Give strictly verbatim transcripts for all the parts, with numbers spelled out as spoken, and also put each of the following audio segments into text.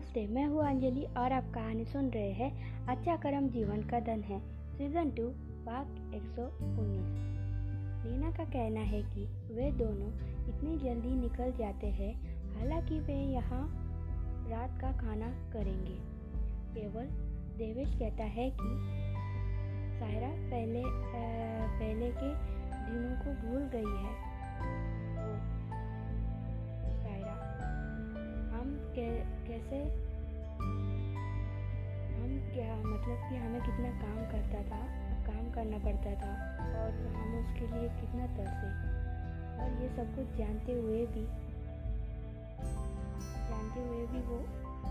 नमस्ते, मैं हूँ अंजलि और आप कहानी सुन रहे हैं अच्छा कर्म जीवन का धन है सीजन टू भाग एक सौ उन्नीस। नीना का कहना है कि वे दोनों इतनी जल्दी निकल जाते हैं, हालांकि वे यहाँ रात का खाना करेंगे। केवल देवेश कहता है कि सायरा पहले आ, पहले के दिनों को भूल गई है। ओ, सायरा हम कै, कैसे हम क्या मतलब कि हमें कितना काम करता था काम करना पड़ता था और हम उसके लिए कितना तरसे, और ये सब कुछ जानते हुए भी जानते हुए भी वो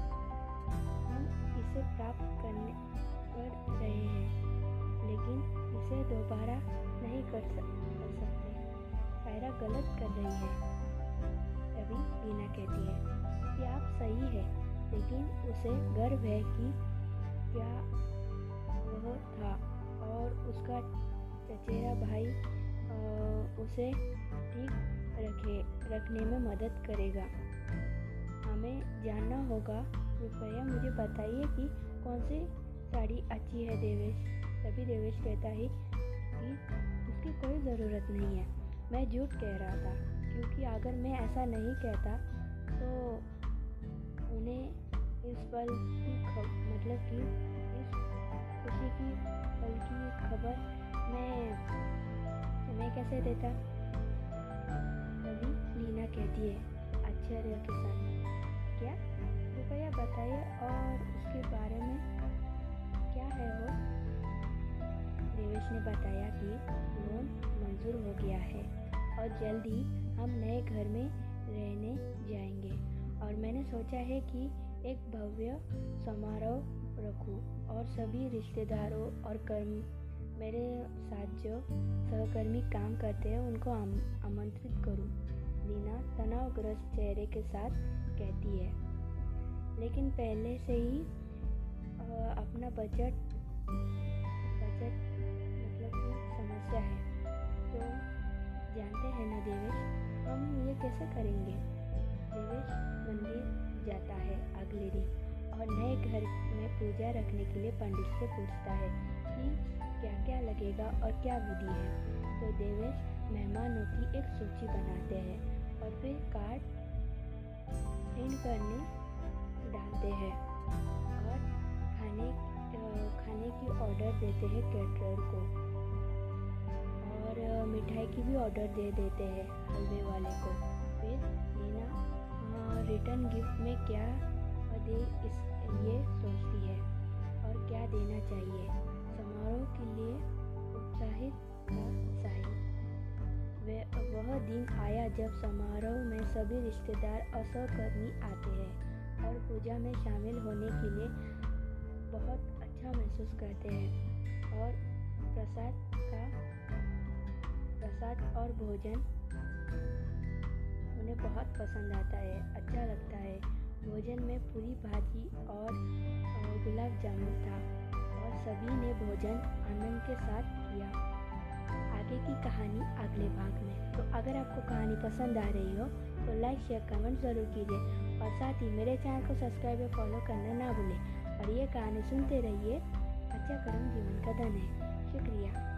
हम इसे प्राप्त करने कर रहे हैं, लेकिन इसे दोबारा नहीं कर, सक, कर सकते। सायरा गलत कर रही है। तभी नीना कहती है कि आप सही है, लेकिन उसे गर्व है कि क्या वह था और उसका चचेरा भाई आ, उसे ठीक रखे रखने में मदद करेगा। हमें जानना होगा। कृपया मुझे बताइए कि कौन सी साड़ी अच्छी है देवेश। तभी देवेश कहता है कि उसकी कोई ज़रूरत नहीं है, मैं झूठ कह रहा था, क्योंकि अगर मैं ऐसा नहीं कहता तो उन्हें इस पल की खब मतलब कि इस खुशी की पल की खबर मैं मैं कैसे देता। तभी नीना कहती है आश्चर्य के साथ, क्या? कृपया बताइए और उसके बारे में क्या है वो। देवेश ने बताया कि लोन मंजूर हो गया है और जल्द ही हम नए घर में रहने जाएंगे, और मैंने सोचा है कि एक भव्य समारोह रखूं और सभी रिश्तेदारों और कर्म मेरे साथ जो सहकर्मी काम करते हैं उनको आम, आमंत्रित करूं। नीना तनावग्रस्त चेहरे के साथ कहती है, लेकिन पहले से ही आ, अपना बजट बजट मतलब कि समस्या है, तो जानते हैं ना देवेश, हम ये कैसे करेंगे। देवेश मंदिर जाता है अगले दिन और नए घर में पूजा रखने के लिए पंडित से पूछता है कि क्या क्या लगेगा और क्या विधि है। तो देवेश मेहमानों की एक सूची बनाते हैं और फिर कार्ड प्रिंट करने डालते हैं और खाने खाने की ऑर्डर देते हैं कैटरर को, और मिठाई की भी ऑर्डर दे देते हैं हलवे वाले को। फिर नीना रिटर्न गिफ्ट में क्या दे इस ये सोचती है और क्या देना चाहिए। समारोह के लिए उत्साहित का साहिब। वह दिन आया जब समारोह में सभी रिश्तेदार और सहकर्मी आते हैं और पूजा में शामिल होने के लिए बहुत अच्छा महसूस करते हैं, और प्रसाद का प्रसाद और भोजन उन्हें बहुत पसंद आता है, अच्छा लगता है। भोजन में पूरी भाजी और गुलाब जामुन था और सभी ने भोजन आनंद के साथ किया। आगे की कहानी अगले भाग में। तो अगर आपको कहानी पसंद आ रही हो तो लाइक शेयर कमेंट ज़रूर कीजिए, और साथ ही मेरे चैनल को सब्सक्राइब और फॉलो करना ना भूलें। और ये कहानी सुनते रहिए, अच्छा कर्म जीवन का धन है। शुक्रिया।